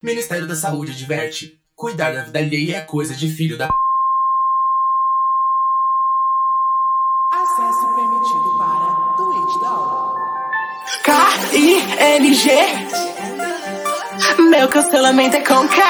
Ministério da Saúde adverte: cuidar da vida alheia é coisa de filho da Acesso permitido para Twitch Doll. K-I-N-G. Meu cancelamento é com K.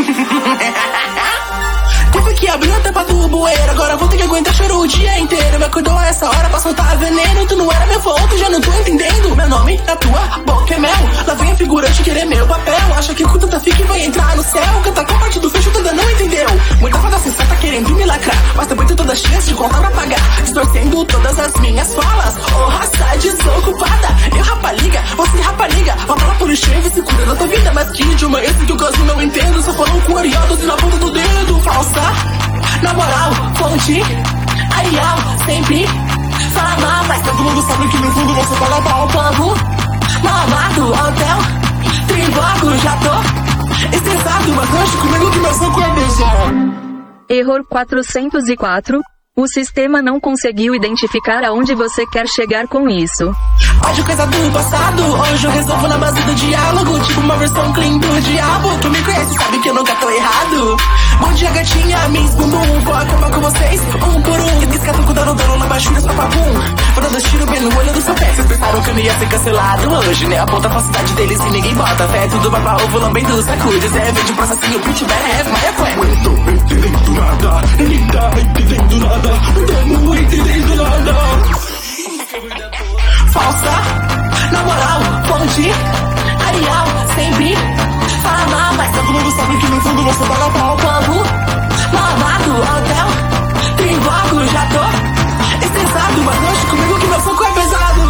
Tive que abrir a tampa do bueiro, agora vou ter que aguentar choro o dia inteiro. Me acordou a essa hora pra soltar veneno. Tu não era meu foco, já não tô entendendo. Meu nome na tua boca é mel. Lá vem a figurante querer meu papel. Acha que com tanta fique vai entrar no céu. Canta com parte do fecho, tu ainda não entendeu. Muita fada sensata querendo me lacrar, mas também tem toda a chance de contar pra pagar, distorcendo todas as minhas falas. Oh, raça desocupada, eu rapaliga, você rapaliga. Volta lá por lixo e se cura da tua vida. Mas que idioma esse que eu caso não entendo. Só falam com ariados e na ponta do dedo. Falsa, na moral, fonte, arial, sempre fala mal, mas todo mundo sabe que no fundo você fala mal. Povo, mal amado, hotel, triboco, já tô estressado, mas deixa comigo que meu soco é pesado. Error 404. O sistema não conseguiu identificar aonde você quer chegar com isso. Ódio coisa do passado, hoje eu resolvo na base do diálogo. Tipo uma versão clean do diabo. Tu me conhece, sabe que eu nunca tô errado. Bom dia gatinha, Miss Bumbum. Vou acabar com vocês, um por um. Descata com dano na baixura, só papum. Vou dando tiro bem no olho do seu pé. Vocês pensaram que eu não ia ser cancelado hoje, né? Aponta a falsidade deles e ninguém bota fé. Tudo vai pra ovo, lambendo sacudes. É verde processinho, bitch, better have my fé. Eu tô entendendo nada, ninguém tá entendendo nada. Tamo entendendo nada. Falsa, na moral, fonte, arial, sempre fala mal, mas todo mundo sabe que no fundo você fala pau. Povo, mal amado, hotel, triboco, já tô estressado, mas deixa comigo que meu soco é pesado.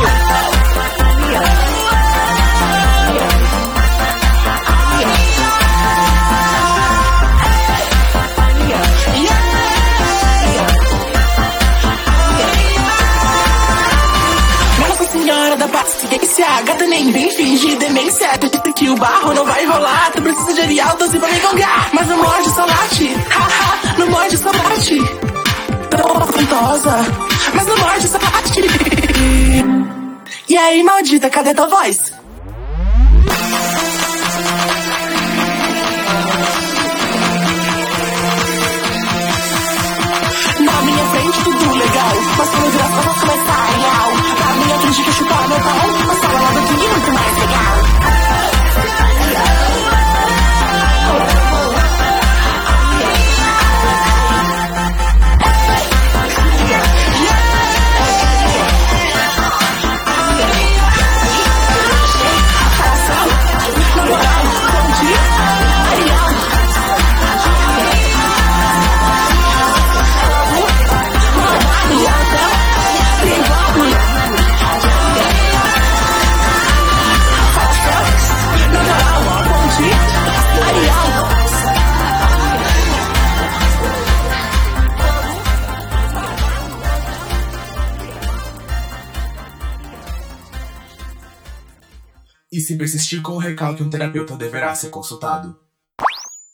Senhora da paciência, gata nem bem finge demência. Acredita que o barro não vai rolar. Tu precisa de Arial 12 pra me gongar. Mas não morde, só late. Haha, não morde, só bate. Tão afrontosa, mas não morde, só late. E aí, maldita, cadê tua voz? Na minha frente tudo legal, mas quando virar as costas começar a real. Na minha frente que chutar meu pau, mas fala lá daqui muito mais legal. E se persistir com o recalque, um terapeuta deverá ser consultado.